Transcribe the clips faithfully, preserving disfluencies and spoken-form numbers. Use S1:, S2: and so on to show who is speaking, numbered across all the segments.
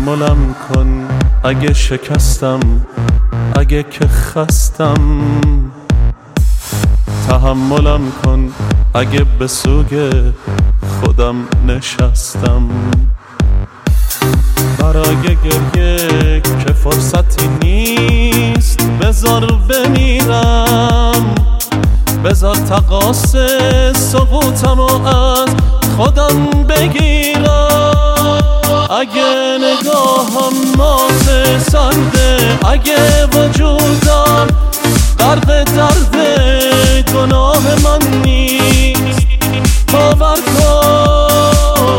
S1: تحملم کن اگه شکستم، اگه که خستم. تحملم کن اگه به سوگ خودم نشستم. برای گریه که فرصتی نیست، بذار بمیرم، بذار تقاصه سقوطمو از خودم بگیرم. اگه نگاهم مات سرده، اگه وجودم غرق درد گناه من نیست، باور کن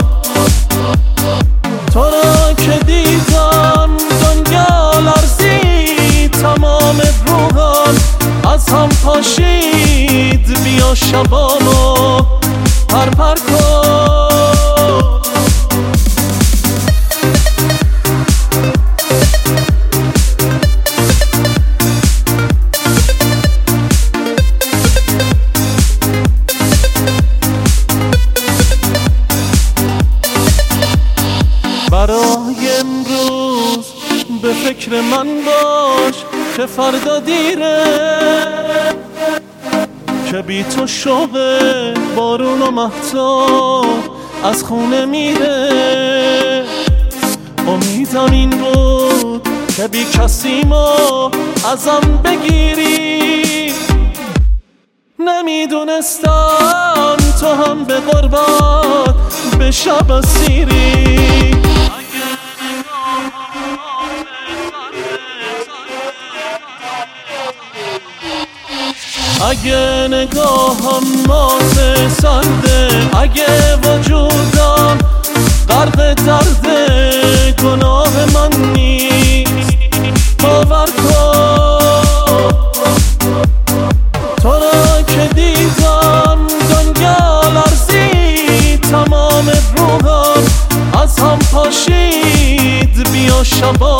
S1: تو را که دیدم دنیا لرزید، تمام روحم از هم پاشید. بیا شبامو پر پر کن. برای امروز به فکر من باش که فردا دیره، که بی تو شوق بارون و مهتاب از خونه میره. امیدم این بود که بی کسیمو ازم بگیری، نمیدونستم تو هم به غربت به شب اسیری. اگه نگاهم مات سرده، اگه وجودم غرق درد گناه من نیست، باور کن تو را که دیدم دنیا لرزید، تمام روحم از هم پاشید. بیا شبا